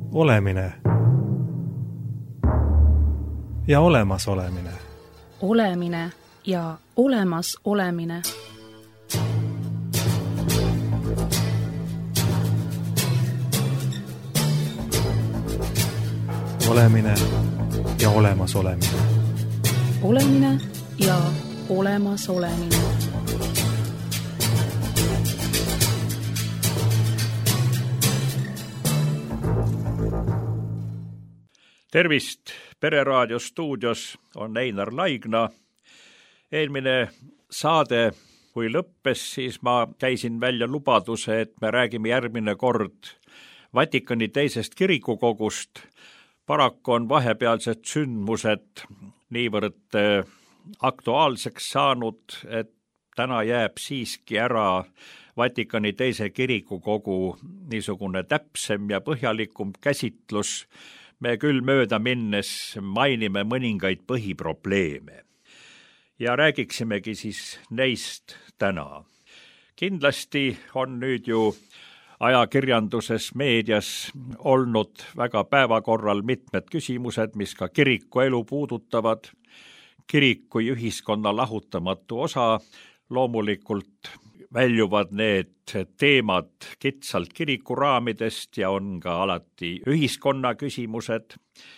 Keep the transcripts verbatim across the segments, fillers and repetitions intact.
Olemine ja olemas olemine. Olemine ja olemas olemine. Olemine ja olemas olemine. Olemine ja olemas olemine. Tervist! Pereraadio stuudios on Einar Laigna. Eelmine saade, kui lõppes, siis ma käisin välja lubaduse, et me räägime järgmine kord Vatikani teisest kirikukogust. Paraku on vahepealsed sündmused niivõrd aktuaalseks saanud, et täna jääb siiski ära Vatikani teise kirikukogu niisugune täpsem ja põhjalikum käsitlus. Me küll mööda minnes mainime mõningaid põhiprobleeme ja räägiksimegi siis neist täna. Kindlasti on nüüd ju ajakirjanduses, meedias olnud väga päevakorral mitmed küsimused, mis ka kiriku elu puudutavad. Kirik kui ühiskonna lahutamatu osa, loomulikult väljuvad need teemad kitsalt kiriku raamidest ja on ka alati ühiskonna küsimused.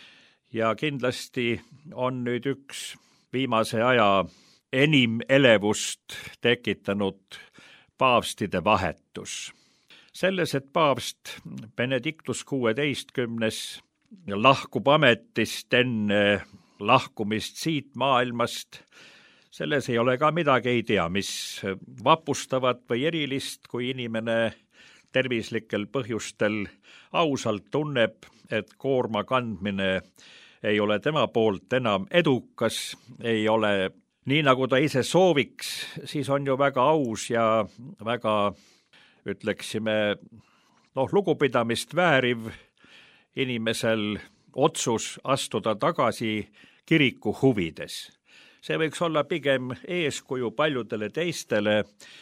Ja kindlasti on nüüd üks viimase aja enim elevust tekitanud paavstide vahetus. Selles, et paavst Benedictus kuueteistkümnes lahkub ametist enne lahkumist siit maailmast, selles ei ole ka midagi ei tea, mis vapustavat või erilist, kui inimene tervislikel põhjustel ausalt tunneb, et koorma kandmine ei ole tema poolt enam edukas, ei ole nii, nagu ta ise sooviks, siis on ju väga aus ja väga, ütleksime, noh, lugupidamist vääriv inimesel otsus astuda tagasi kiriku huvides. See võiks olla pigem eeskuju paljudele teistele,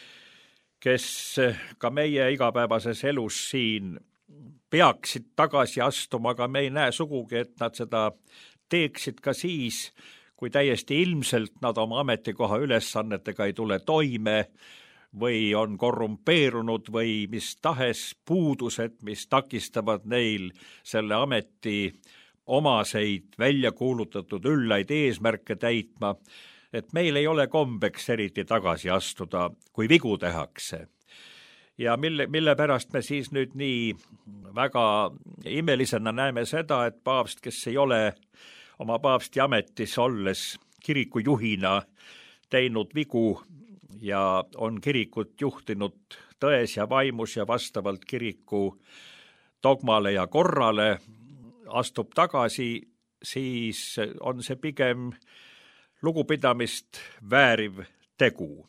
kes ka meie igapäevases elus siin peaksid tagasi astuma, aga me ei näe sugugi, et nad seda teeksid ka siis, kui täiesti ilmselt nad oma ametikoha ülesannetega ei tule toime või on korrumpeerunud või mis tahes puudused, mis takistavad neil selle ameti omaseid välja kuulutatud üllaid eesmärke täitma, et meil ei ole kombeks eriti tagasi astuda, kui vigu tehakse. Ja mille, mille pärast me siis nüüd nii väga imelisena näeme seda, et paavst, kes ei ole oma paavsti ametis olles kiriku juhina teinud vigu ja on kirikut juhtinud tões ja vaimus ja vastavalt kiriku dogmale ja korrale, astub tagasi, siis on see pigem lugupidamist vääriv tegu.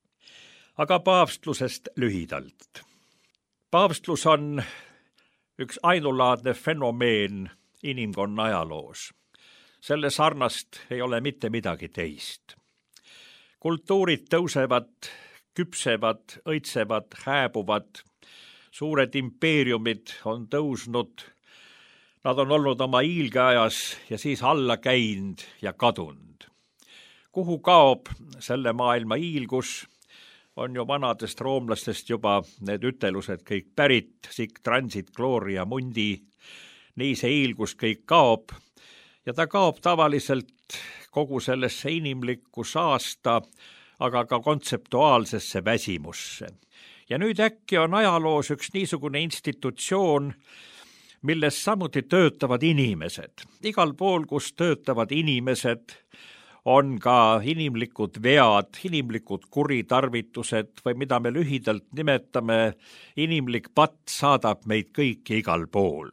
Aga paavstlusest lühidalt. Paavstlus on üks ainulaadne fenomeen inimkonna ajaloos. Selle sarnast ei ole mitte midagi teist. Kultuurid tõusevad, küpsevad, õitsevad, hääbuvad. Suured impeeriumid on tõusnud. Nad on olnud oma iilgeajas ja siis alla käinud ja kadunud. Kuhu kaob selle maailma iilgus, on ju vanadest roomlastest juba need ütelused kõik pärit, sic transit gloria mundi, nii see iilgus kõik kaob ja ta kaob tavaliselt kogu sellesse inimlikku saasta, aga ka kontseptuaalsesse väsimusse. Ja nüüd äkki on ajaloos üks niisugune institutsioon, milles samuti töötavad inimesed. Igal pool, kus töötavad inimesed, on ka inimlikud vead, inimlikud kuritarvitused või mida me lühidalt nimetame, inimlik patt saadab meid kõiki igal pool.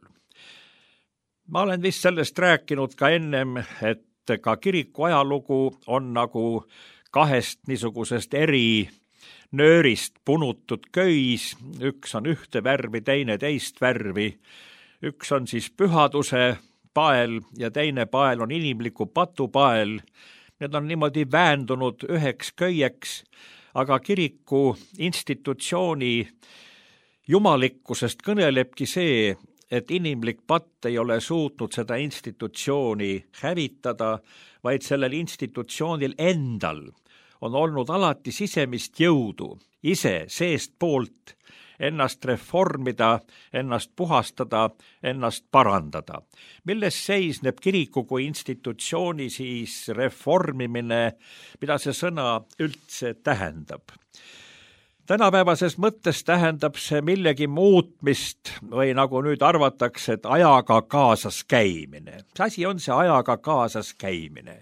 Ma olen vist sellest rääkinud ka ennem, et ka kiriku ajalugu on nagu kahest niisugusest eri nöörist punutud köis, üks on ühte värvi, teine teist värvi. Üks on siis pühaduse pael ja teine pael on inimliku patupael. Need on niimoodi väändunud üheks köieks, aga kiriku institutsiooni jumalikkusest kõnelebki see, et inimlik patt ei ole suutnud seda institutsiooni hävitada, vaid sellel institutsioonil endal on olnud alati sisemist jõudu, ise seest poolt ennast reformida, ennast puhastada, ennast parandada. Milles seisneb kiriku kui institutsiooni siis reformimine, mida see sõna üldse tähendab? Tänapäevases mõttes tähendab see millegi muutmist või nagu nüüd arvatakse, et ajaga kaasas käimine. See asi on see ajaga kaasas käimine.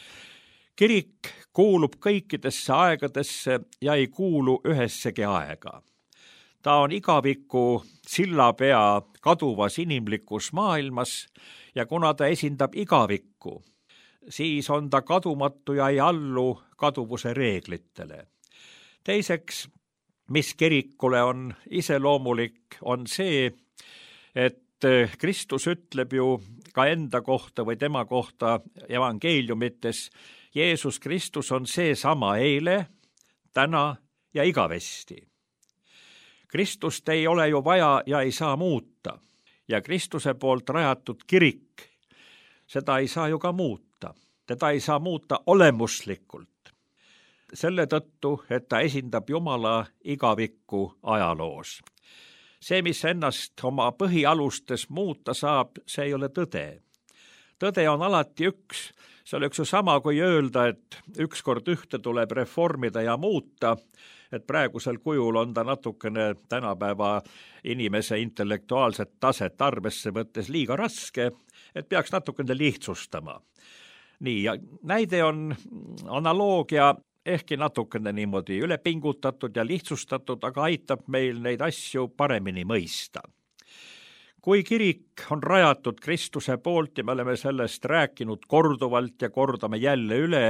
Kirik kuulub kõikidesse aegadesse ja ei kuulu ühessegi aega. Ta on igaviku sillapea kaduvas inimlikus maailmas ja kuna ta esindab igavikku, siis on ta kadumatu ja ei allu kaduvuse reeglitele. Teiseks, mis kirikule on iseloomulik, on see, et Kristus ütleb ju ka enda kohta või tema kohta evangeeliumites, Jeesus Kristus on seesama eile, täna ja igavesti. Kristust ei ole ju vaja ja ei saa muuta ja Kristuse poolt rajatud kirik, seda ei saa ju ka muuta, teda ei saa muuta olemuslikult. Selle tõttu, et ta esindab Jumala igavikku ajaloos. See, mis ennast oma põhialustes muuta saab, see ei ole tõde. Tõde on alati üks, see oleks ju sama kui öelda, et ükskord ühte tuleb reformida ja muuta, et praegusel kujul on ta natukene tänapäeva inimese intellektuaalset taset arvesse võttes liiga raske, et peaks natukene lihtsustama. Nii, ja näide on analoogia, ehkki natukene niimoodi ülepingutatud ja lihtsustatud, aga aitab meil neid asju paremini mõista. Kui kirik on rajatud Kristuse poolt ja me oleme sellest rääkinud korduvalt ja kordame jälle üle,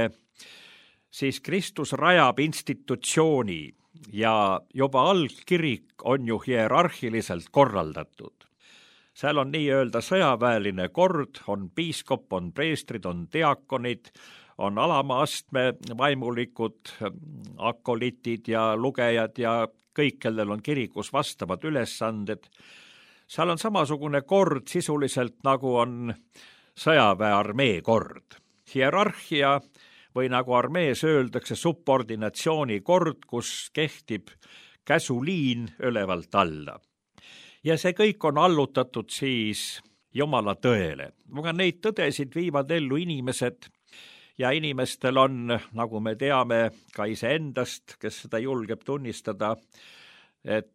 siis Kristus rajab institutsiooni ja juba algkirik on ju hierarhiliselt korraldatud. Seal on nii-öelda sõjaväeline kord, on piiskop, on preestrid, on diakonid, on alama astme vaimulikud, akolitid ja lugejad ja kõik, kellel on kirikus vastavad ülesanded. Seal on samasugune kord sisuliselt nagu on sõjaväearmee kord. Hierarhia või nagu armees öeldakse subordinatsiooni kord, kus kehtib käsuliin ülevalt alla. Ja see kõik on allutatud siis Jumala tõele. Aga neid tõdesid viivad ellu inimesed ja inimestel on, nagu me teame ka iseendast, kes seda julgeb tunnistada, et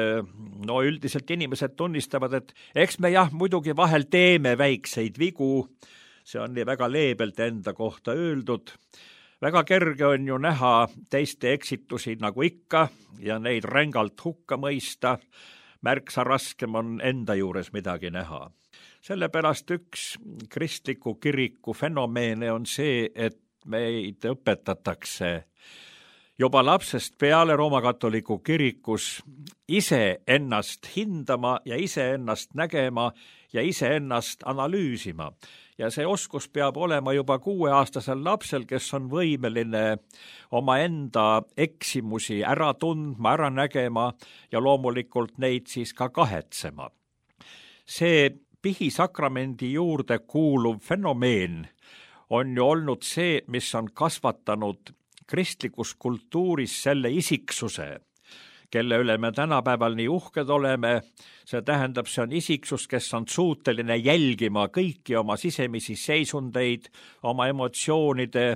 no üldiselt inimesed tunnistavad, et eks me jah, muidugi vahel teeme väikseid vigu, see on nii väga leebelt enda kohta öeldud. Väga kerge on ju näha teiste eksitusi nagu ikka ja neid rängalt hukka mõista, märksa raskem on enda juures midagi näha. Sellepärast üks kristliku kiriku fenomeene on see, et meid õpetatakse juba lapsest peale Roomakatoliku kirikus ise ennast hindama ja ise ennast nägema ja ise ennast analüüsima. Ja see oskus peab olema juba kuueaastasel lapsel, kes on võimeline oma enda eksimusi ära tundma, ära nägema ja loomulikult neid siis ka kahetsema. See pihisakramendi juurde kuuluv fenomeen on ju olnud see, mis on kasvatanud kristlikus kultuuris selle isiksuse, kelle üle me tänapäeval nii uhked oleme. See tähendab, see on isiksus, kes on suuteline jälgima kõiki oma sisemisi seisundeid, oma emotsioonide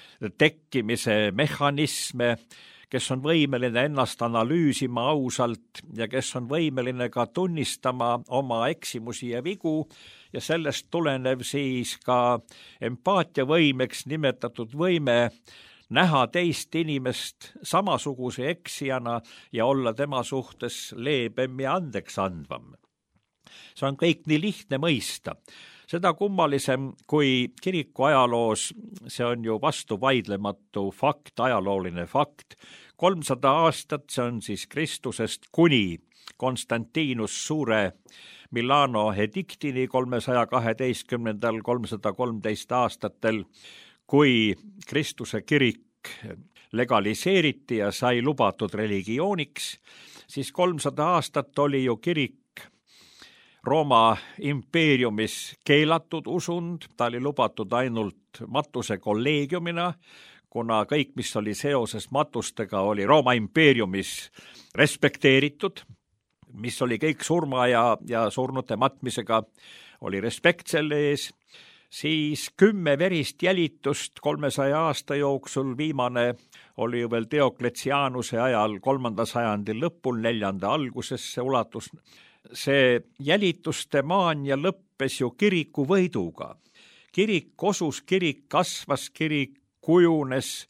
tekkimise mehhanisme, kes on võimeline ennast analüüsima ausalt ja kes on võimeline ka tunnistama oma eksimusi ja vigu ja sellest tulenev siis ka empaatiavõimeks nimetatud võime näha teist inimest samasuguse eksijana ja olla tema suhtes leebem ja andeks andvam. See on kõik nii lihtne mõista. Seda kummalisem kui kiriku ajaloos, see on ju vastuvaidlematu fakt, ajalooline fakt. kolmsada aastat, see on siis Kristusest kuni Konstantinus Suure Milano ediktini kolmesaja kaheteistkümnendal kolmsada kolmteist aastatel, kui Kristuse kirik legaliseeriti ja sai lubatud religiooniks, siis kolmsada aastat oli ju kirik Rooma impeeriumis keelatud usund, ta oli lubatud ainult matuse kolleegiumina, kuna kõik, mis oli seoses matustega, oli Rooma impeeriumis respekteeritud, mis oli kõik surma ja, ja surnute matmisega, oli respekt selle ees, siis kümme verist jälitust kolmesaja aasta jooksul, viimane oli ju veel Diocletianuse ajal kolmanda sajandi lõpul, neljanda alguses see ulatus. See jälituste maania lõppes ju kiriku võiduga. Kirik kosus, kirik kasvas, kirik kujunes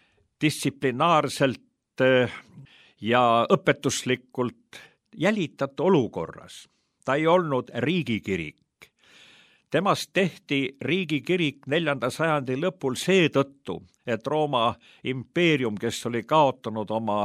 distsiplinaarselt ja õpetuslikult jälitatu olukorras. Ta ei olnud riigikirik. Temast tehti riigikirik neljanda sajandi lõpul seetõttu, et Rooma impeerium, kes oli kaotanud oma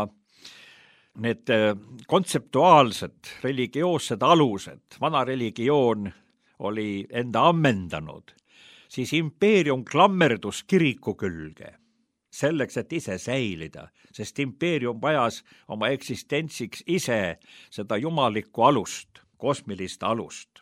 need kontseptuaalsed religioossed alused, vana religioon oli enda ammendanud, siis impeerium klammerdus kiriku külge, selleks, et ise säilida, sest impeerium vajas oma eksistentsiks ise seda jumalikku alust, kosmilist alust.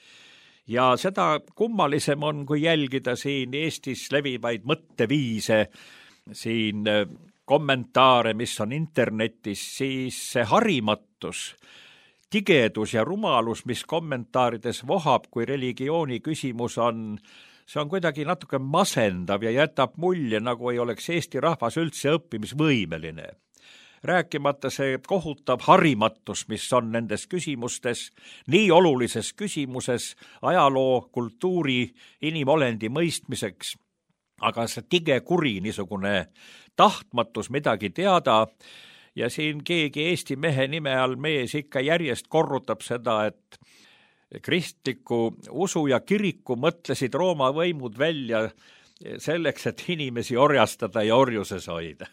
Ja seda kummalisem on, kui jälgida siin Eestis levivaid mõtteviise, siin kommentaare, mis on internetis, siis see harimatus, tigedus ja rumalus, mis kommentaarides vohab, kui religiooni küsimus on, see on kuidagi natuke masendav ja jätab mulje, nagu ei oleks Eesti rahvas üldse õppimisvõimeline. Rääkimata see kohutav harimatus, mis on nendes küsimustes, nii olulises küsimuses ajaloo, kultuuri, inimolendi mõistmiseks, aga see tige kuri niisugune tahtmatus midagi teada ja siin keegi Eesti mehe nime all mees ikka järjest korrutab seda, et kristliku usu ja kiriku mõtlesid Rooma võimud välja selleks, et inimesi orjastada ja orjuses hoida.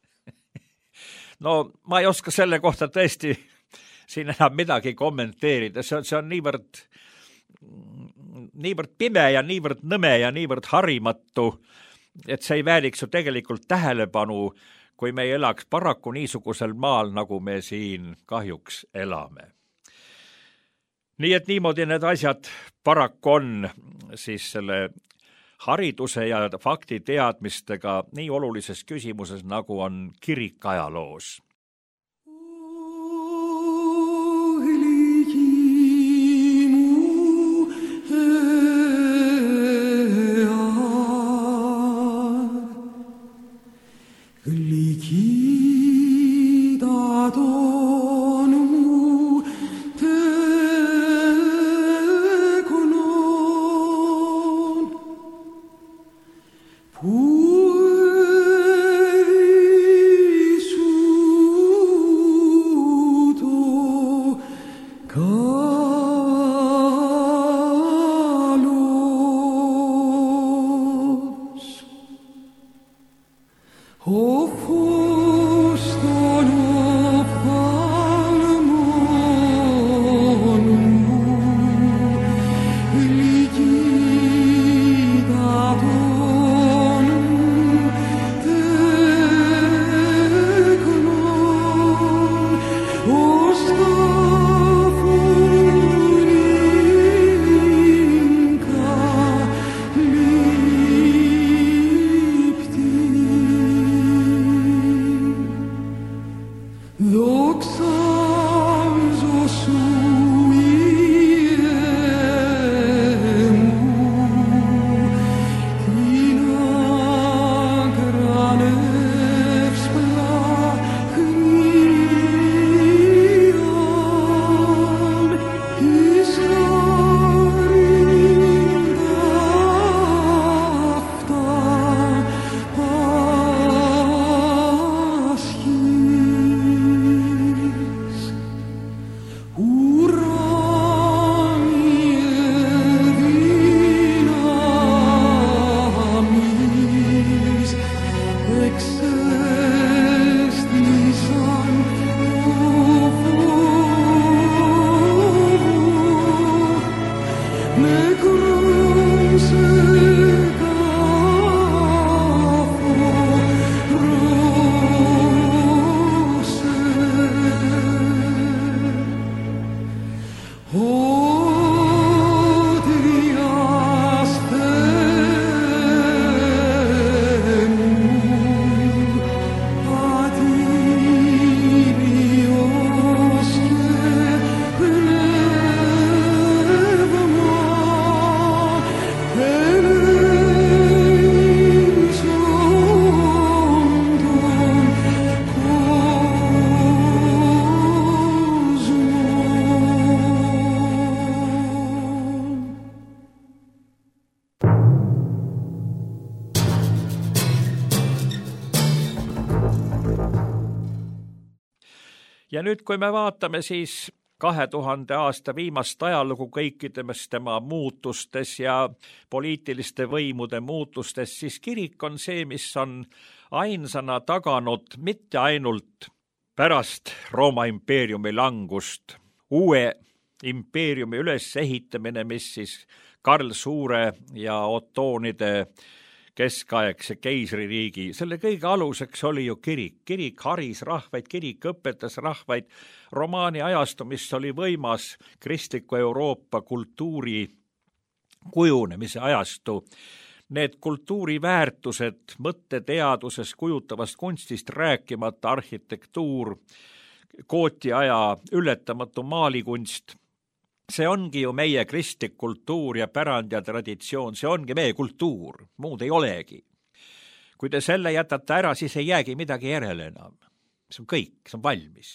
No ma ei oska selle kohta tõesti siin enam midagi kommenteerida, see on, see on niivõrd, niivõrd pime ja niivõrd nõme ja niivõrd harimatu, et see ei vääriks ju tegelikult tähelepanu, kui me ei elaks paraku niisugusel maal, nagu me siin kahjuks elame. Nii et niimoodi need asjad paraku on siis selle hariduse ja fakti teadmistega nii olulises küsimuses, nagu on kirik ajaloos. Oh ja nüüd, kui me vaatame siis kahe tuhande aasta viimast ajalugu kõikides tema muutustes ja poliitiliste võimude muutustes, siis kirik on see, mis on ainsana taganud mitte ainult pärast Rooma impeeriumi langust uue impeeriumi ülesehitamine, mis siis Karl Suure ja otoonide keskaegse keisririigi, selle kõige aluseks oli ju kirik. Kirik haris rahvaid, kirik õpetas rahvaid. Romaani ajastu, mis oli võimas kristliku Euroopa kultuuri kujunemise ajastu, need kultuuriväärtused, mõtteteaduses, kujutavast kunstist rääkimata, arhitektuur, Gooti aja ületamatu maalikunst, see ongi ju meie kristlik kultuur ja pärand ja traditsioon, see ongi meie kultuur, muud ei olegi. Kui te selle jätate ära, siis ei jäägi midagi järele enam. See on kõik, see on valmis.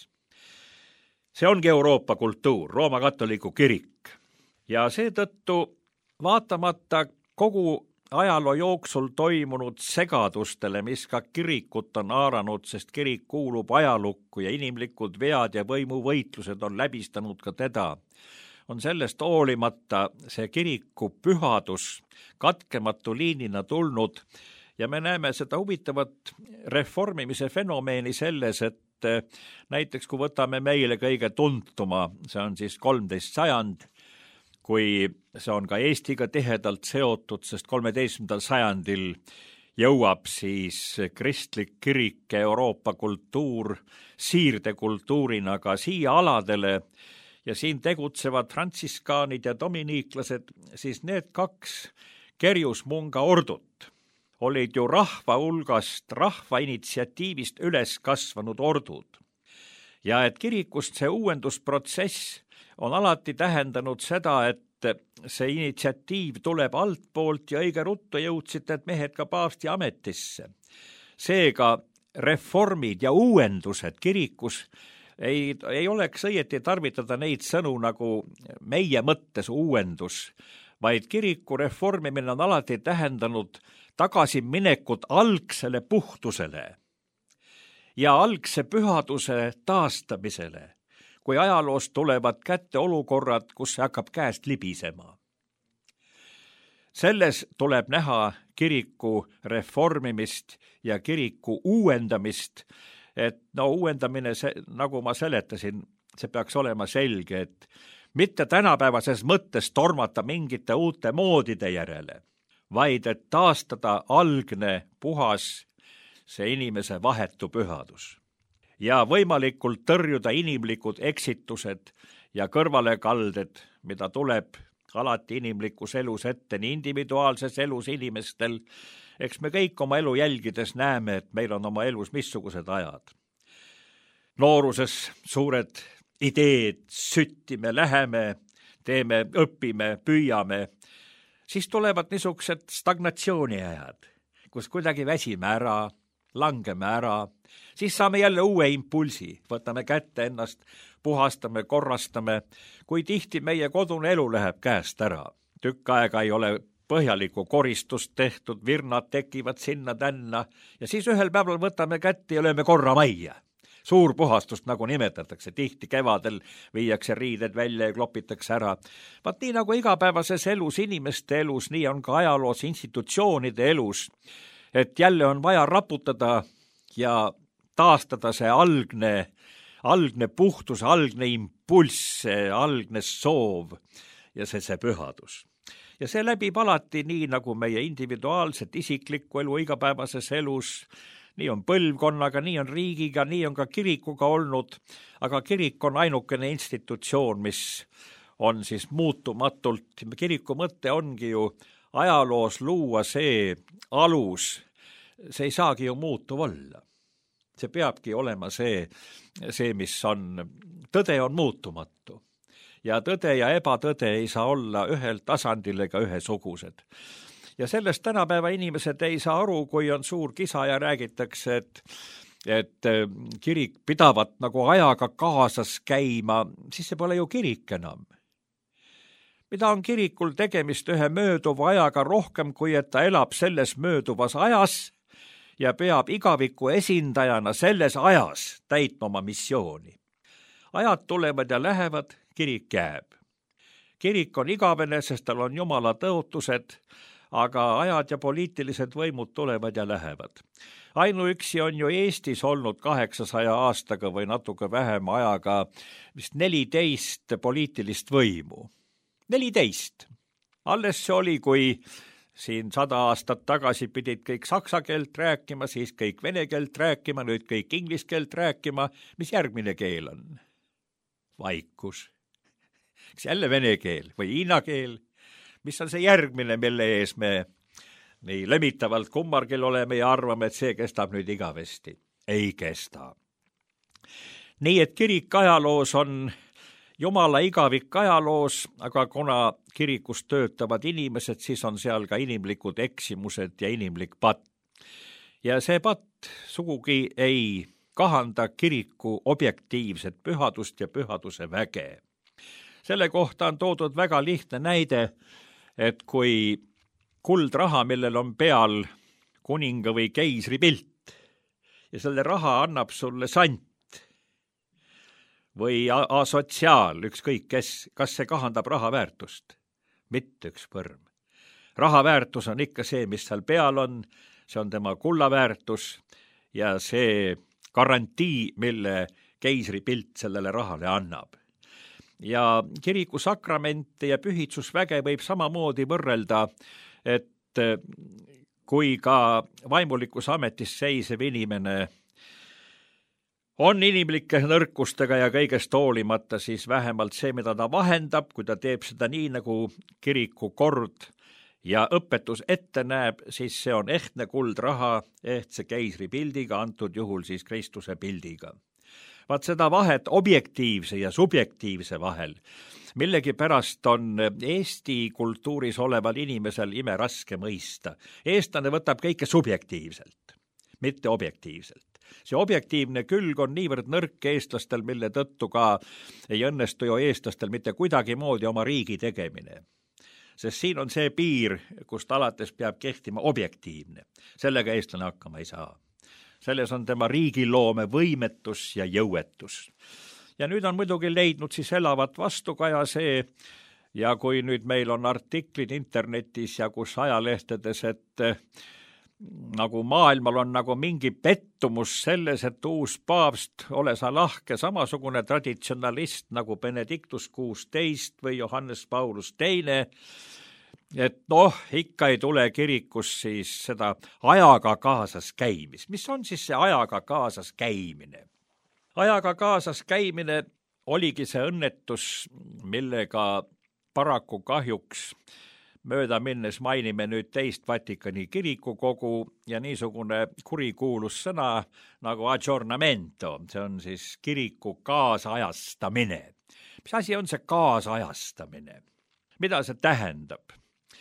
See ongi Euroopa kultuur, Rooma katoliku kirik. Ja seetõttu vaatamata kogu ajaloo jooksul toimunud segadustele, mis ka kirikut on haaranud, sest kirik kuulub ajalukku ja inimlikud vead ja võimuvõitlused on läbistanud ka teda, on sellest hoolimata see kiriku pühadus katkematu liinina tulnud ja me näeme seda huvitavat reformimise fenomeeni selles, et näiteks kui võtame meile kõige tuntuma, see on siis kolmteist sajand, kui see on ka Eestiga tihedalt seotud, sest kolmeteistkümnendal sajandil jõuab siis kristlik kirik Euroopa kultuur siirdekultuurina ka siia aladele ja siin tegutsevad frantsiskaanid ja dominiiklased, siis need kaks kerjusmunga ordut olid ju rahva hulgast, rahva initsiatiivist üles kasvanud ordud. Ja et kirikust see uuendusprotsess on alati tähendanud seda, et see initsiatiiv tuleb altpoolt ja õige ruttu jõudsid need mehed ka paavsti ametisse. Seega reformid ja uuendused kirikus ei, ei oleks õieti tarvitada neid sõnu nagu meie mõttes uuendus, vaid kiriku reformimine on alati tähendanud tagasiminekut algsele puhtusele ja algse pühaduse taastamisele, kui ajaloost tulevad kätte olukorrad, kus see hakkab käest libisema. Selles tuleb näha kiriku reformimist ja kiriku uuendamist, et no uuendamine, see, nagu ma seletasin, see peaks olema selge, et mitte tänapäevases mõttes tormata mingite uute moodide järele, vaid et taastada algne puhas see inimese vahetu pühadus ja võimalikult tõrjuda inimlikud eksitused ja kõrvalekalded, mida tuleb alati inimlikus elus ette, nii individuaalses elus inimestel. Eks me kõik oma elu jälgides näeme, et meil on oma elus missugused ajad. Nooruses suured ideed, süttime, läheme, teeme, õpime, püüame. Siis tulevad niisugused stagnatsiooniajad, kus kuidagi väsime ära, langeme ära, siis saame jälle uue impulsi, võtame kätte ennast, puhastame, korrastame, kui tihti meie kodune elu läheb käest ära. Tükk aega ei ole põhjalikku koristust tehtud, virnad tekivad sinna tänna ja siis ühel päeval võtame kätte ja lööme korra majja. Suur puhastust, nagu nimetatakse, tihti kevadel viiakse riided välja ja klopitakse ära. Vaat nii nagu igapäevases elus, inimeste elus, nii on ka ajaloos, institutsioonide elus, et jälle on vaja raputada ja taastada see algne, algne puhtus, algne impulss, algne soov ja see, see pühadus. Ja see läbib alati nii, nagu meie individuaalset isiklikku elu igapäevases elus, nii on põlvkonnaga, nii on riigiga, nii on ka kirikuga olnud, aga kirik on ainukene institutsioon, mis on siis muutumatult. Kiriku mõte ongi ju ajaloos luua see alus, see ei saagi ju muutuv olla. See peabki olema see, see, mis on, tõde on muutumatu. Ja tõde ja ebatõde ei saa olla ühel tasandil ega ühesugused. Ja sellest tänapäeva inimesed ei saa aru, kui on suur kisa ja räägitakse, et, et kirik pidavat nagu ajaga kaasas käima, siis see pole ju kirik enam. Mida on kirikul tegemist ühe mööduva ajaga rohkem, kui et ta elab selles mööduvas ajas ja peab igaviku esindajana selles ajas täitma oma missiooni. ajad tulevad ja lähevad, kirik jääb. Kirik on igavene, sest tal on jumala tõotused, aga ajad ja poliitilised võimud tulevad ja lähevad. Ainuüksi on ju Eestis olnud kaheksasaja aastaga või natuke vähem ajaga vist neliteist poliitilist võimu. neliteist. Alles see oli, kui siin sada aastat tagasi pidid kõik saksa keelt rääkima, siis kõik vene keelt rääkima, nüüd kõik inglise keelt rääkima. Mis järgmine keel on? Vaikus. Kas jälle vene keel või hiina keel? Mis on see järgmine, mille ees me nii lemitavalt kummargil oleme ja arvame, et see kestab nüüd igavesti? Ei kesta. Nii et kirik ajaloos on Jumala igavik ajaloos, aga kuna kirikus töötavad inimesed, siis on seal ka inimlikud eksimused ja inimlik patt. Ja see patt sugugi ei kahanda kiriku objektiivset pühadust ja pühaduse väge. Selle kohta on toodud väga lihtne näide, et kui kuldraha, millel on peal kuninga või keisri pilt ja selle raha annab sulle sant või asotsiaal, ükskõik kes, kas see kahandab raha väärtust? Mitte üks põrm. Raha väärtus on ikka see, mis seal peal on, see on tema kulla väärtus ja see garantii, mille keisri pilt sellele rahale annab. Ja kiriku sakramente ja pühitsusväge võib samamoodi võrrelda, et kui ka vaimulikus ametis seisev inimene on inimlike nõrkustega ja kõigest hoolimata, siis vähemalt see, mida ta vahendab, kui ta teeb seda nii, nagu kiriku kord ja õpetus ette näeb, siis see on ehtne kuldraha, ehtse keisri pildiga, antud juhul siis Kristuse pildiga. Vaat seda vahet objektiivse ja subjektiivse vahel millegi pärast on Eesti kultuuris oleval inimesel ime raske mõista. Eestlane võtab kõike subjektiivselt, mitte objektiivselt. See objektiivne külg on niivõrd nõrk eestlastel, mille tõttu ka ei õnnestu ju eestlastel mitte kuidagi moodi oma riigi tegemine. Sest siin on see piir, kust alates peab kehtima objektiivne. Sellega eestlane hakkama ei saa. Selles on tema riigiloome võimetus ja jõuetus. Ja nüüd on muidugi leidnud siis elavat vastukaja see, ja kui nüüd meil on artiklid internetis ja kus ajalehtedes, et nagu maailmal on nagu mingi pettumus selles, et uus paavst, ole sa lahke, samasugune traditsionalist nagu Benedictus kuusteist või Johannes Paulus teine, et noh, ikka ei tule kirikus siis seda ajaga kaasas käimist. Mis on siis see ajaga kaasas käimine? Ajaga kaasas käimine oligi see õnnetus, millega paraku kahjuks mööda minnes mainime nüüd teist Vatikani kirikukogu ja niisugune kurikuulus sõna nagu aggiornamento, see on siis kiriku kaasajastamine. Mis asi on see kaasajastamine? Mida see tähendab?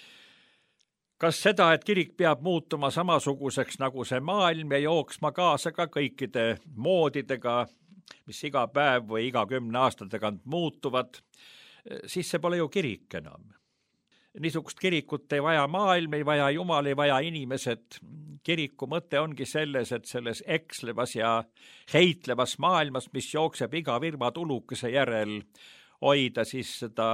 Kas seda, et kirik peab muutuma samasuguseks nagu see maailm ja jooksma kaasa ka kõikide moodidega, mis iga päev või iga kümne aasta tagant muutuvad, siis see pole ju kirik enam. Niisugust kirikut ei vaja maailm, ei vaja Jumal, ei vaja inimesed. Kiriku mõte ongi selles, et selles ekslevas ja heitlevas maailmas, mis jookseb iga virva tulukese järel, hoida siis seda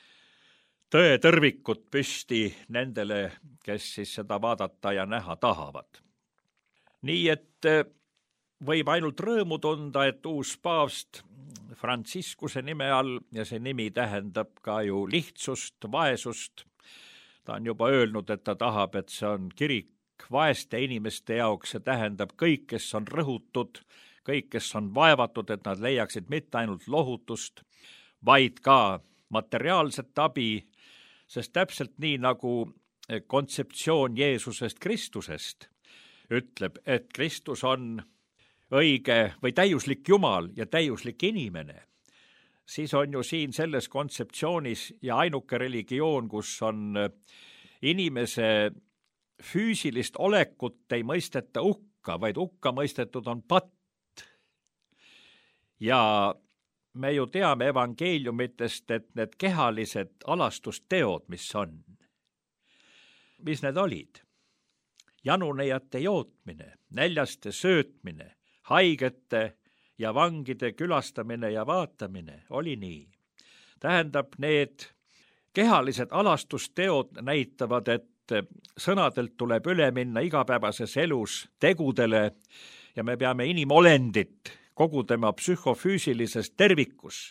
tõe tõrvikut püsti nendele, kes siis seda vaadata ja näha tahavad. Nii et võib ainult rõõmu tunda, et uus paavst Franciscuse nime all, ja see nimi tähendab ka ju lihtsust, vaesust. Ta on juba öelnud, et ta tahab, et see on kirik vaeste inimeste jaoks, see tähendab kõik, kes on rõhutud, kõik, kes on vaevatud, et nad leiaksid mitte ainult lohutust, vaid ka materiaalset abi, sest täpselt nii nagu kontseptsioon Jeesusest Kristusest ütleb, et Kristus on õige või täiuslik Jumal ja täiuslik inimene, siis on ju siin selles kontseptsioonis ja ainuke religioon, kus on inimese füüsilist olekut ei mõisteta hukka, vaid hukka mõistetud on patt. Ja me ju teame evangeeliumitest, et need kehalised alastusteod, mis on, mis need olid? Janunejate jootmine, näljaste söötmine, haigete ja vangide külastamine ja vaatamine oli nii. Tähendab, need kehalised alastusteod näitavad, et sõnadelt tuleb üle minna igapäevases elus tegudele ja me peame inimolendit kogu tema psühhofüüsilises tervikus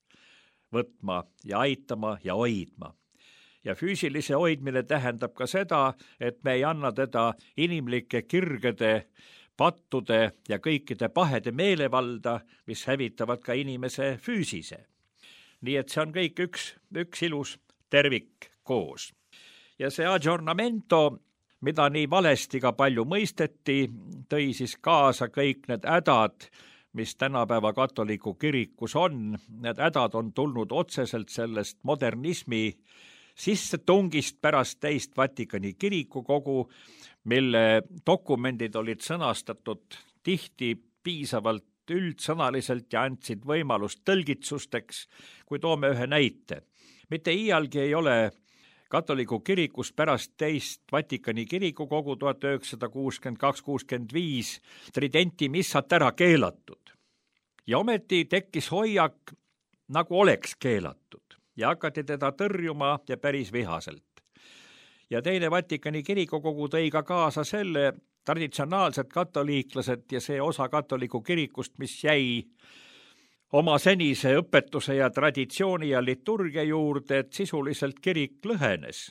võtma ja aitama ja hoidma. Ja füüsilise hoidmine tähendab ka seda, et me ei anna teda inimlike kirgede, pattude ja kõikide pahede meelevalda, mis hävitavad ka inimese füüsise. Nii et see on kõik üks, üks ilus tervik koos. Ja see aggiornamento, mida nii valesti ka palju mõisteti, tõi siis kaasa kõik need hädad, mis tänapäeva katoliku kirikus on. Need hädad on tulnud otseselt sellest modernismi sissetungist pärast teist Vatikani kirikukogu, mille dokumendid olid sõnastatud tihti piisavalt üldsõnaliselt ja andsid võimalust tõlgitsusteks, kui toome ühe näite. Mitte iialgi ei ole katoliku kirikus pärast teist Vatikani kirikukogu tuhat üheksasada kuuskümmend kaks kuuskümmend viis tridenti missat ära keelatud. Ja ometi tekkis hoiak, nagu oleks keelatud ja hakati teda tõrjuma ja päris vihaselt. Ja teine Vatikani kirikukogu tõi ka kaasa selle traditsionaalsed katoliiklased ja see osa katoliku kirikust, mis jäi oma senise õpetuse ja traditsiooni ja liturgia juurde, et sisuliselt kirik lõhenes.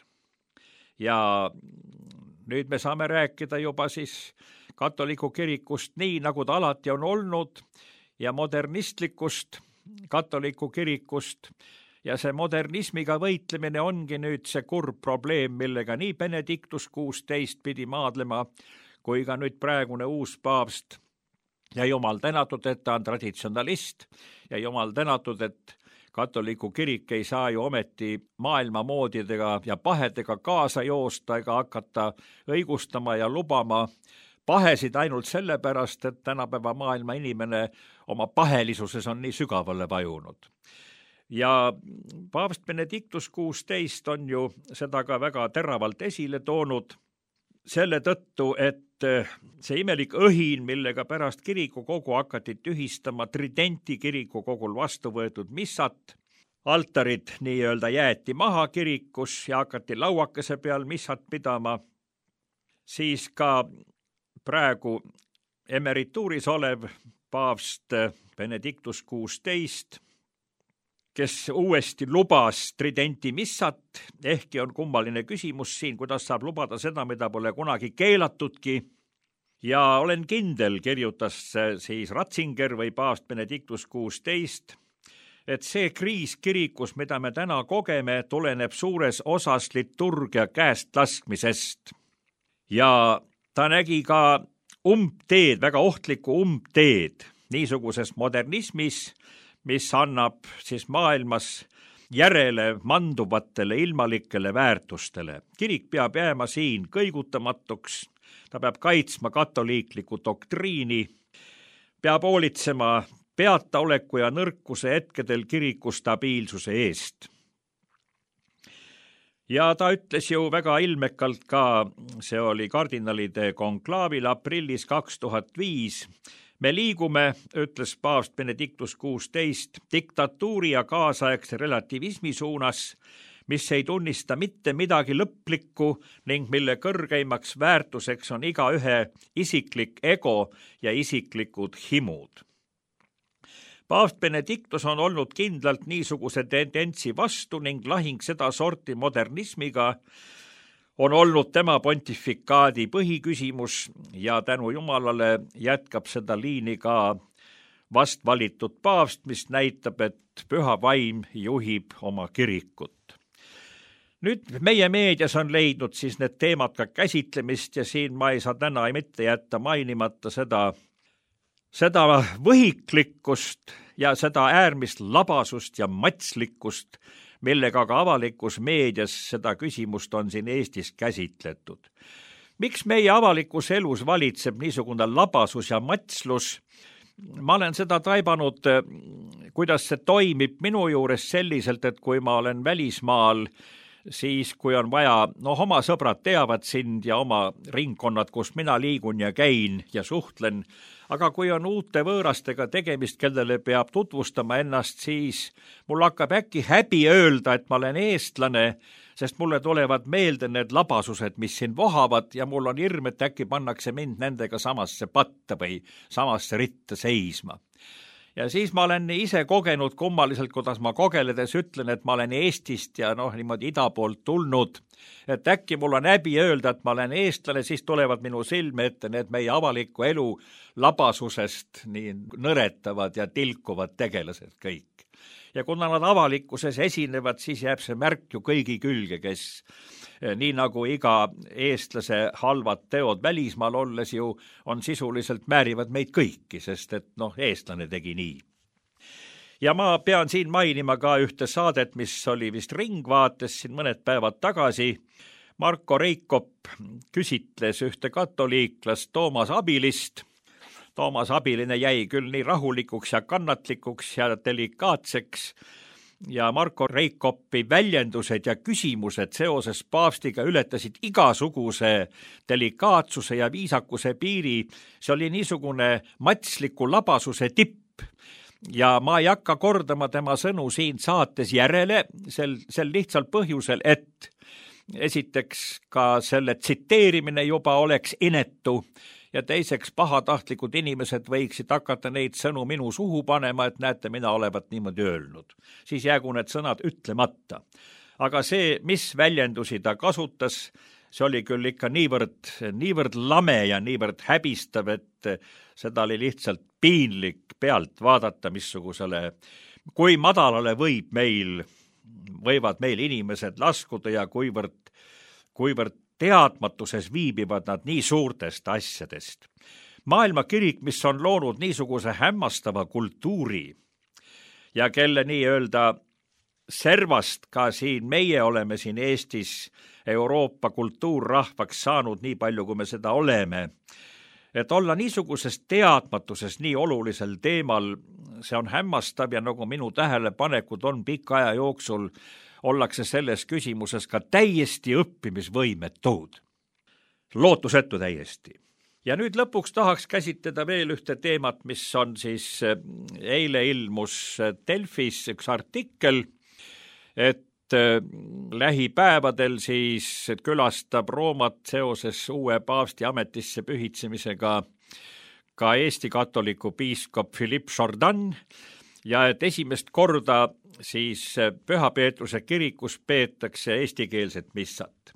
Ja nüüd me saame rääkida juba siis katoliku kirikust nii, nagu ta alati on olnud ja modernistlikust katoliku kirikust. Ja see modernismiga võitlemine ongi nüüd see kurb probleem, millega nii Benedictus kuusteist pidi maadlema, kui ka nüüd praegune uus paavst. Ja jumal tänatud, et ta on traditsionalist ja jumal tänatud, et katoliku kirik ei saa ju ometi maailmamoodidega ja pahedega kaasa joosta ega hakata õigustama ja lubama pahesid ainult sellepärast, et tänapäeva maailma inimene oma pahelisuses on nii sügavale vajunud. Ja paavst Benedictus kuusteist on ju seda ka väga teravalt esile toonud selle tõttu, et see imelik õhin, millega pärast kirikukogu hakati tühistama tridenti kirikukogul vastu võetud missat, altarid nii-öelda jäeti maha kirikus ja hakati lauakese peal missat pidama, siis ka praegu emerituuris olev paavst Benedictus kuusteist, kes uuesti lubas tridenti missat, ehkki on kummaline küsimus siin, kuidas saab lubada seda, mida pole kunagi keelatudki. Ja olen kindel, kirjutas siis Ratzinger või paavst Benedictus kuusteist, et see kriis kirikus, mida me täna kogeme, tuleneb suures osas liturgia käest laskmisest. Ja ta nägi ka umbteed, väga ohtlikku umbteed niisuguses modernismis, mis annab siis maailmas järele manduvatele ilmalikele väärtustele. Kirik peab jääma siin kõigutamatuks, ta peab kaitsma katoliikliku doktriini, peab hoolitsema peataoleku ja nõrkuse hetkedel kiriku stabiilsuse eest. Ja ta ütles ju väga ilmekalt ka, see oli kardinalide konklaavil aprillis kaks tuhat viis, me liigume, ütles paavst Benedictus kuusteist, diktatuuri ja kaasaegse relativismi suunas, mis ei tunnista mitte midagi lõplikku ning mille kõrgeimaks väärtuseks on igaühe isiklik ego ja isiklikud himud. Paavst Benedictus on olnud kindlalt niisuguse tendentsi vastu ning lahing seda sorti modernismiga on olnud tema pontifikaadi põhiküsimus ja tänu Jumalale jätkab seda liini ka vast valitud paavst, mis näitab, et püha vaim juhib oma kirikut. Nüüd meie meedias on leidnud siis need teemad ka käsitlemist ja siin ma ei saa täna mitte jätta mainimata seda, seda võhiklikkust ja seda äärmist labasust ja matslikkust, millega ka avalikus meedias seda küsimust on siin Eestis käsitletud. Miks meie avalikus elus valitseb niisugune labasus ja matslus? Ma olen seda taibanud, kuidas see toimib minu juures selliselt, et kui ma olen välismaal siis kui on vaja, noh, oma sõbrad teavad sind ja oma ringkonnad, kus mina liigun ja käin ja suhtlen, aga kui on uute võõrastega tegemist, kellele peab tutvustama ennast, siis mul hakkab äkki häbi öelda, et ma olen eestlane, sest mulle tulevad meelde need labasused, mis siin vohavad ja mul on hirm, et äkki pannakse mind nendega samasse patta või samasse ritta seisma. Ja siis ma olen ise kogenud kummaliselt, kuidas ma kogeledes ütlen, et ma olen Eestist ja noh, niimoodi ida poolt tulnud, et äkki mul on häbi öelda, et ma olen eestlane, siis tulevad minu silme ette need meie avaliku elu labasusest nii nõretavad ja tilkuvad tegelased kõik. Ja kuna nad avalikkuses esinevad, siis jääb see märk ju kõigi külge, kes nii nagu iga eestlase halvad teod välismaal olles ju on sisuliselt määrivad meid kõiki, sest et noh, eestlane tegi nii. Ja ma pean siin mainima ka ühte saadet, mis oli vist Ringvaates siin mõned päevad tagasi. Marko Reikop küsitles ühte katoliiklast Toomas Abilist. Toomas Abiline jäi küll nii rahulikuks ja kannatlikuks ja delikaatseks, ja Marko Reikopi väljendused ja küsimused seoses paavstiga ületasid igasuguse delikaatsuse ja viisakuse piiri. See oli niisugune matsliku labasuse tipp ja ma ei hakka kordama tema sõnu siin saates järele sel, sel lihtsal põhjusel, et esiteks ka selle tsiteerimine juba oleks inetu ja teiseks pahatahtlikud inimesed võiksid hakata neid sõnu minu suhu panema, et näete, mina olevat niimoodi öelnud. Siis jäägu need sõnad ütlemata. Aga see, mis väljendusi ta kasutas, see oli küll ikka niivõrd, niivõrd lame ja niivõrd häbistav, et seda oli lihtsalt piinlik pealt vaadata, missugusele, kui madalale võib meil, võivad meil inimesed laskuda ja kuivõrd, kuivõrd teadmatuses viibivad nad nii suurtest asjadest. Maailma kirik, mis on loonud niisuguse hämmastava kultuuri ja kelle nii-öelda servast ka siin meie oleme siin Eestis Euroopa kultuurrahvaks saanud nii palju, kui me seda oleme, et olla niisuguses teadmatuses nii olulisel teemal, see on hämmastav ja nagu minu tähelepanekud on pika aja jooksul, ollakse selles küsimuses ka täiesti õppimisvõimetud. Lootusetu täiesti. Ja nüüd lõpuks tahaks käsitleda veel ühte teemat, mis on siis eile ilmus Delfis üks artikkel, et lähipäevadel siis külastab Roomat seoses uue paavsti ametisse pühitsemisega ka Eesti katoliku piiskop Philippe Jourdan, ja et esimest korda siis Püha Peetruse kirikus peetakse eestikeelset missat.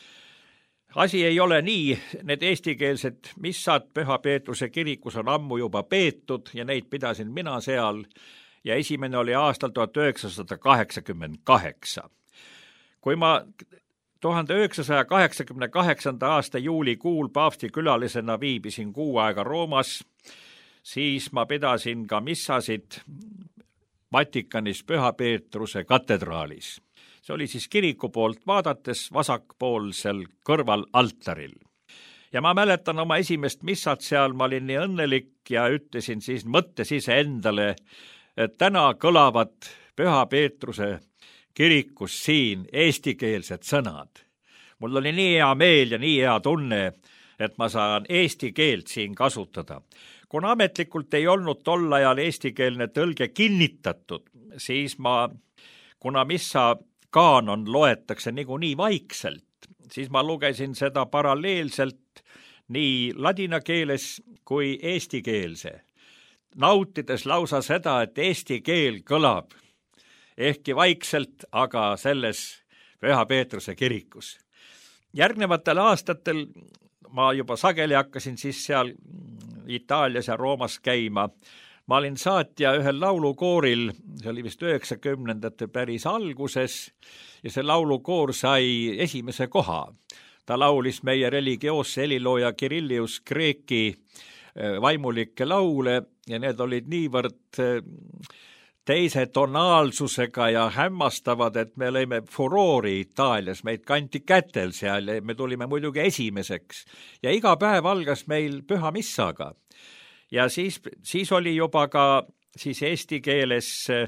Asi ei ole nii, need eestikeelsed missad Püha Peetruse kirikus on ammu juba peetud ja neid pidasin mina seal ja esimene oli aastal tuhat üheksasada kaheksakümmend kaheksa. Kui ma tuhande üheksasaja kaheksakümne kaheksanda aasta juulikuul paavsti külalisena viibisin kuu aega Roomas, siis ma pidasin ka missasid Vatikanis Püha Peetruse katedraalis. See oli siis kiriku poolt vaadates vasakpoolsel kõrval altaril. Ja ma mäletan oma esimest missat seal, ma olin nii õnnelik ja ütlesin siis mõttes ise endale, et täna kõlavad Püha Peetruse kirikus siin eestikeelsed sõnad. Mul oli nii hea meel ja nii hea tunne, et ma saan eesti keelt siin kasutada. Kuna ametlikult ei olnud tol ajal eestikeelne tõlge kinnitatud, siis ma, kuna missa kaanon loetakse nagu nii vaikselt, siis ma lugesin seda paralleelselt nii ladina keeles kui eestikeelse, nautides lausa seda, et eesti keel kõlab, ehkki vaikselt, aga selles Püha Peetruse kirikus. Järgnevatel aastatel ma juba sageli hakkasin siis seal Itaalias ja Roomas käima. Ma olin saatja ühel laulukooril, see oli vist üheksakümnendate päris alguses, ja see laulukoor sai esimese koha. Ta laulis meie religioosse helilooja Kirillius Kreeki vaimulikke laule ja need olid niivõrd teise tonaalsusega ja hämmastavad, et me lõime furoori Itaalias, meid kanti kätel seal ja me tulime muidugi esimeseks. Ja iga päev algas meil püha missaga. Ja siis, siis oli juba ka siis eesti keeles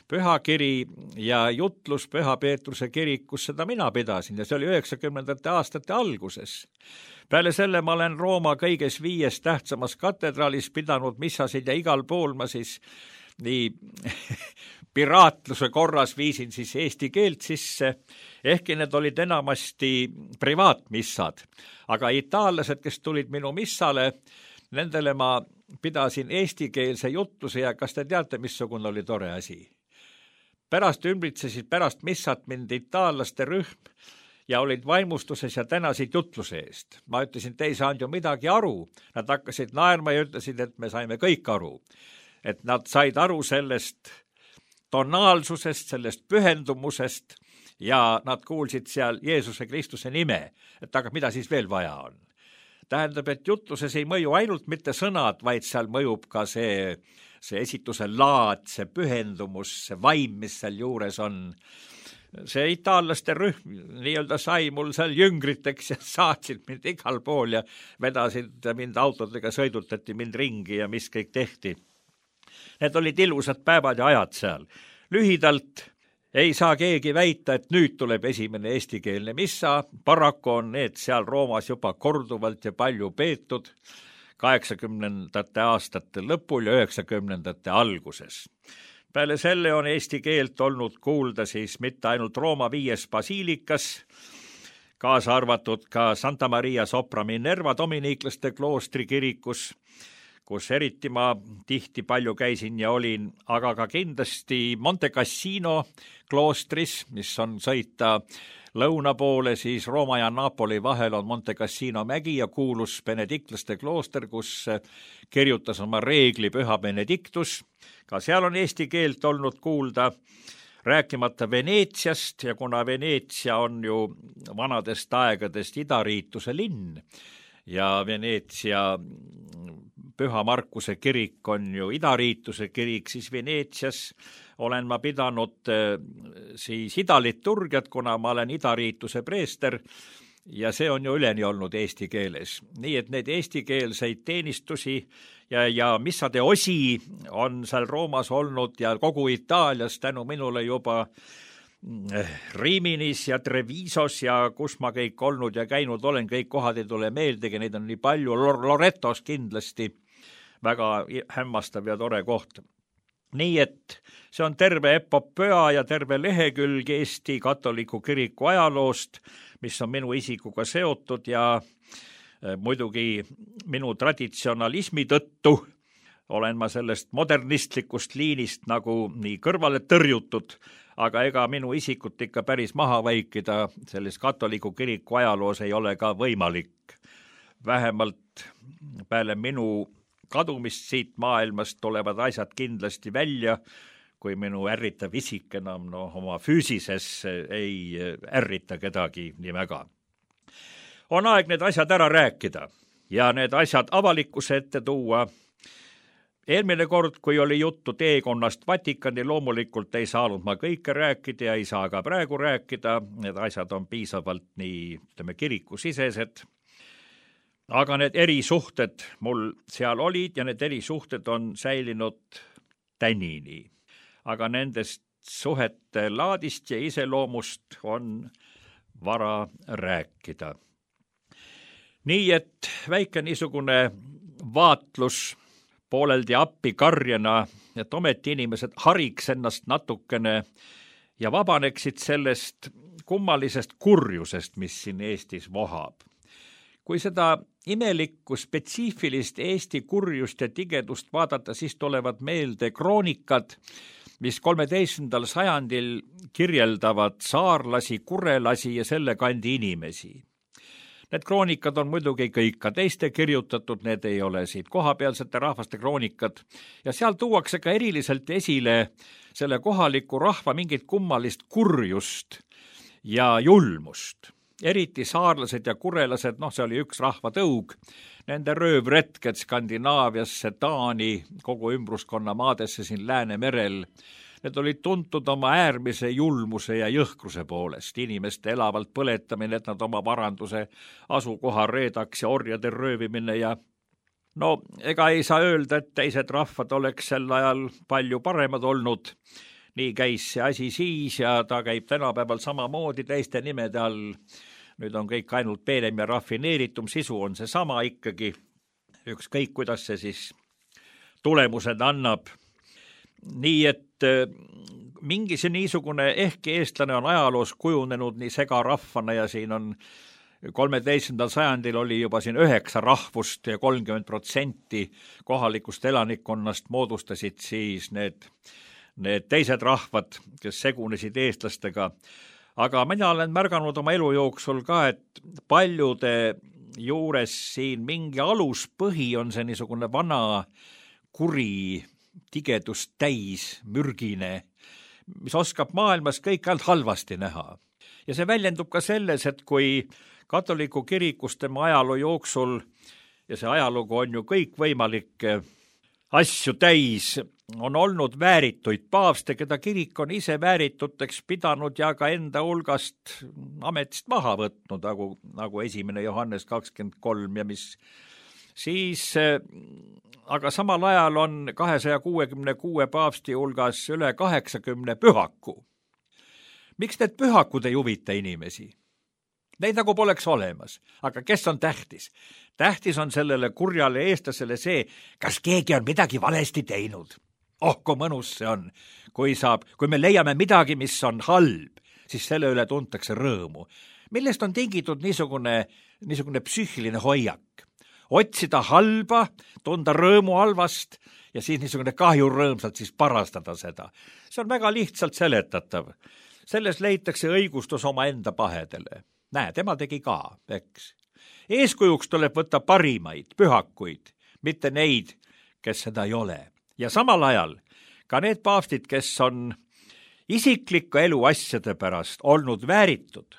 pühakiri ja jutlus Püha Peetruse kirikus, seda mina pidasin ja see oli üheksakümnendate aastate alguses. Peale selle ma olen Rooma kõiges viies tähtsamas katedraalis pidanud missasid ja igal pool ma siis nii piraatluse korras viisin siis eesti keelt sisse, ehkki need olid enamasti privaatmissad, aga itaallased, kes tulid minu missale, nendele ma pidasin eestikeelse jutluse ja kas te teate, missugune oli tore asi? Pärast ümbritsesid pärast missat mind itaallaste rühm ja olid vaimustuses ja tänasid jutluse eest. Ma ütlesin, te ei saanud ju midagi aru. Nad hakkasid naerma ja ütlesid, et me saime kõik aru. Et nad said aru sellest tonaalsusest, sellest pühendumusest ja nad kuulsid seal Jeesuse Kristuse nime, et aga mida siis veel vaja on. Tähendab, et jutluses ei mõju ainult mitte sõnad, vaid seal mõjub ka see, see esituse laad, see pühendumus, see vaim, mis seal juures on. See itaallaste rühm nii-öelda sai mul seal jüngriteks ja saatsid mind igal pool ja vedasid mind autodega, sõidutati mind ringi ja mis kõik tehti. Need olid ilusad päevad ja ajad seal. Lühidalt ei saa keegi väita, et nüüd tuleb esimene eestikeelne missa. Paraku on need seal Roomas juba korduvalt ja palju peetud kaheksakümnendate aastate lõpul ja üheksakümnendate alguses. Peale selle on eesti keelt olnud kuulda siis mitte ainult Rooma viies basiilikas, kaasa arvatud ka Santa Maria Sopra Minerva dominiiklaste kloostri kirikus, kus eriti ma tihti palju käisin ja olin, aga ka kindlasti Monte Cassino kloostris, mis on sõita lõuna poole, siis Rooma ja Napoli vahel on Monte Cassino mägi ja kuulus benediktlaste klooster, kus kirjutas oma reegli Püha Benediktus. Ka seal on eesti keelt olnud kuulda, rääkimata Veneetsiast ja kuna Veneetsia on ju vanadest aegadest idariituse linn ja Veneetsia Püha Markuse kirik on ju idariituse kirik, siis Veneetsias olen ma pidanud siis idaliturgiat, kuna ma olen idariituse preester ja see on ju üleni olnud eesti keeles. Nii et need eestikeelseid teenistusi ja, ja missade osi on seal Roomas olnud ja kogu Itaalias tänu minule juba Riminis ja Trevisos ja kus ma kõik olnud ja käinud olen, kõik kohad ei tule meeldegi, neid on nii palju, Loretos kindlasti, väga hämmastav ja tore koht. Nii et see on terve epopöa ja terve lehekülg Eesti katoliku kiriku ajaloost, mis on minu isikuga seotud ja muidugi minu traditsionalismi tõttu olen ma sellest modernistlikust liinist nagu nii kõrvale tõrjutud, aga ega minu isikut ikka päris maha vaikida selles katoliku kiriku ajaloos ei ole ka võimalik. Vähemalt peale minu kadumist siit maailmast tulevad asjad kindlasti välja, kui minu ärritav isik enam no, oma füüsises ei ärrita kedagi nii väga. On aeg need asjad ära rääkida ja need asjad avalikkuse ette tuua. Eelmine kord, kui oli juttu teekonnast Vatikani, loomulikult ei saanud ma kõike rääkida ja ei saa ka praegu rääkida. Need asjad on piisavalt nii, ütleme, kirikusisesed. Aga need erisuhted mul seal olid ja need erisuhted on säilinud tänini. Aga nendest suhete laadist ja iseloomust on vara rääkida. Nii et väike niisugune vaatlus pooleldi appi karjena, et ometi inimesed hariks ennast natukene ja vabaneksid sellest kummalisest kurjusest, mis siin Eestis vohab. Kui seda imelikku spetsiifilist Eesti kurjust ja tigedust vaadata, siis tulevad meelde kroonikad, mis kolmeteistkümnendal sajandil kirjeldavad saarlasi, kurelasi ja selle kandi inimesi. Need kroonikad on muidugi kõik ka teiste kirjutatud, need ei ole siit kohapealsete rahvaste kroonikad ja seal tuuakse ka eriliselt esile selle kohaliku rahva mingit kummalist kurjust ja julmust. Eriti saarlased ja kurelased, noh see oli üks rahvatõug, nende röövretked Skandinaaviasse, Taani, kogu ümbruskonna maadesse siin Läänemerel. Need olid tuntud oma äärmise julmuse ja jõhkruse poolest, inimeste elavalt põletamine, et nad oma varanduse asukoha reedaks ja orjade röövimine ja no ega ei saa öelda, et teised rahvad oleks sel ajal palju paremad olnud. nii käis see asi siis ja ta käib tänapäeval samamoodi teiste nimede all. Nüüd on kõik ainult peenem ja rafineeritum, sisu on see sama ikkagi, ükskõik kuidas see siis tulemused annab. Nii et mingi see niisugune, ehkki eestlane on ajaloos kujunenud nii segarahvana ja siin on kolmeteistkümnendal sajandil oli juba siin üheksa rahvust ja kolmkümmend protsenti kohalikust elanikkonnast moodustasid siis need, need teised rahvad, kes segunesid eestlastega. Aga mina olen märganud oma elu jooksul ka, et paljude juures siin mingi aluspõhi on see niisugune vana kuri tigedust täis, mürgine, mis oskab maailmas kõik ainult halvasti näha. Ja see väljendub ka selles, et kui katoliku kirikus tema ajaloo jooksul, ja see ajalugu on ju kõikvõimalikke asju täis, on olnud väärituid paavste, keda kirik on ise väärituteks pidanud ja ka enda hulgast ametist maha võtnud, nagu, nagu esimene Johannes kakskümmend kolm ja mis siis, aga samal ajal on kahesaja kuuekümne kuue paavsti hulgas üle kaheksakümne pühaku. Miks need pühakud ei huvita inimesi? Neid nagu poleks olemas, aga kes on tähtis? Tähtis on sellele kurjale eestlasele see, kas keegi on midagi valesti teinud. Oh, kui mõnus see on, kui saab, kui me leiame midagi, mis on halb, siis selle üle tuntakse rõõmu. Millest on tingitud niisugune, niisugune psüühiline hoiak? Otsida halba, tunda rõõmu halvast ja siis niisugune kahju rõõmsalt siis parastada seda. See on väga lihtsalt seletatav. Selles leitakse õigustus oma enda pahedele. Näe, tema tegi ka, eks. Eeskujuks tuleb võtta parimaid, pühakuid, mitte neid, kes seda ei ole. Ja samal ajal ka need paavstid, kes on isikliku elu asjade pärast olnud vääritud,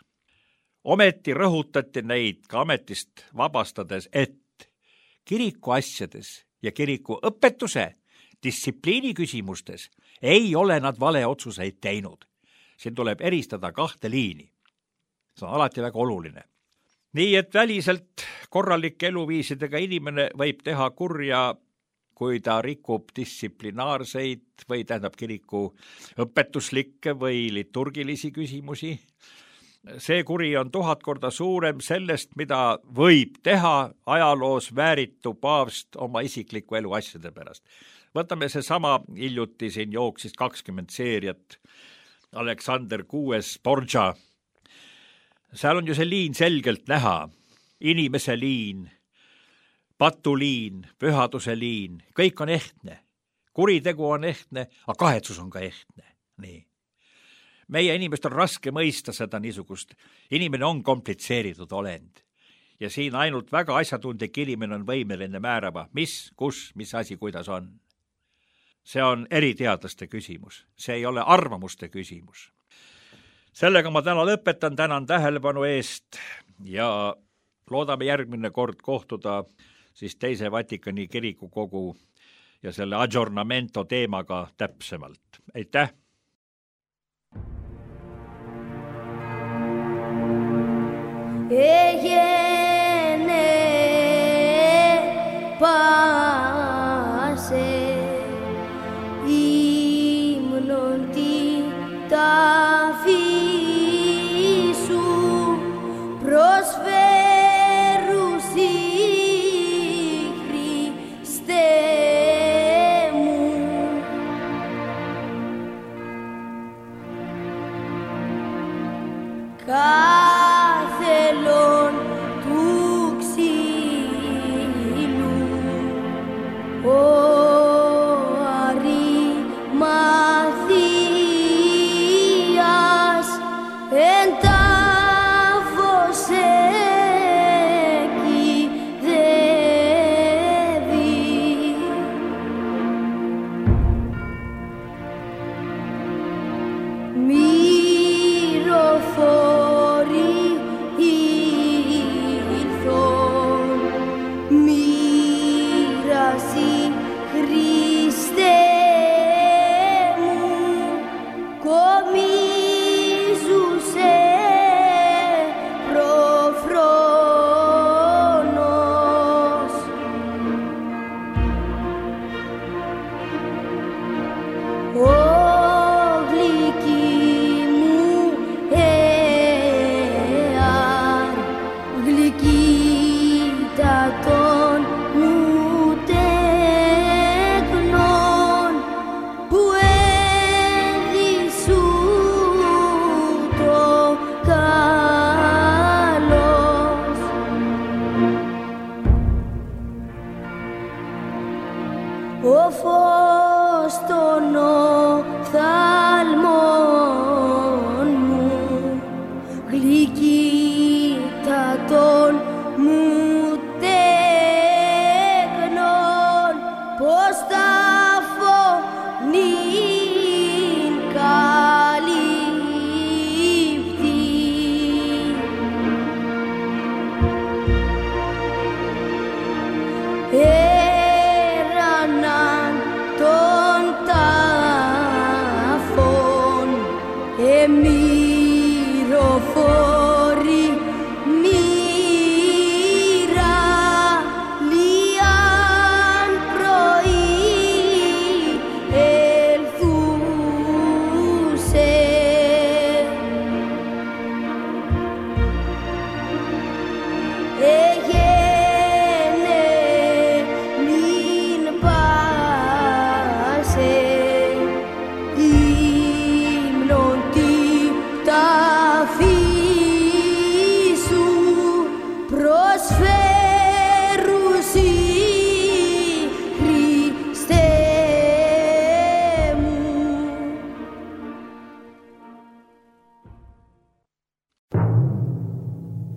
ometi rõhutati neid ka ametist vabastades, et kiriku asjades ja kiriku õpetuse distsipliini küsimustes ei ole nad vale otsuseid teinud. Siin tuleb eristada kahte liini. See on alati väga oluline. Nii et väliselt korralike eluviisidega inimene võib teha kurja, kui ta rikub distsiplinaarseid või tähendab kiriku õpetuslikke või liturgilisi küsimusi. See kuri on tuhat korda suurem sellest, mida võib teha ajaloos vääritu paavst oma isikliku elu asjade pärast. Võtame see sama hiljuti siin jooksis kakskümmend seeriat Aleksander kuues Borgia. Seal on ju see liin selgelt näha, inimese liin, patuliin, pühaduse liin, kõik on ehtne. Kuritegu on ehtne, aga kahetsus on ka ehtne. Nii. Meie inimest on raske mõista seda niisugust. Inimene on komplitseeritud olend. Ja siin ainult väga asjatundlik inimene on võimeline määrama, mis, kus, mis asi, kuidas on. See on eriteadlaste küsimus. See ei ole arvamuste küsimus. Sellega ma täna lõpetan, tänan tähelepanu eest ja loodame järgmine kord kohtuda siis teise Vatikani kirikukogu ja selle aggiornamento teemaga täpsemalt. Aitäh! Egene pase imnonti tafisu prosferusi Christemu Kathelon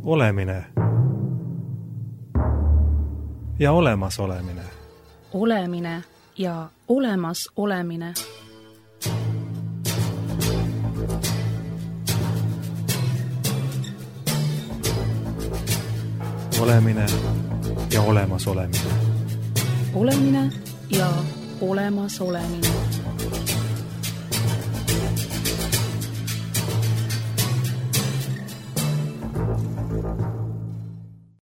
olemine ja olemasolemine. Olemine ja olemas olemine. Olemine ja olemas olemine. Olemine ja olemas olemine.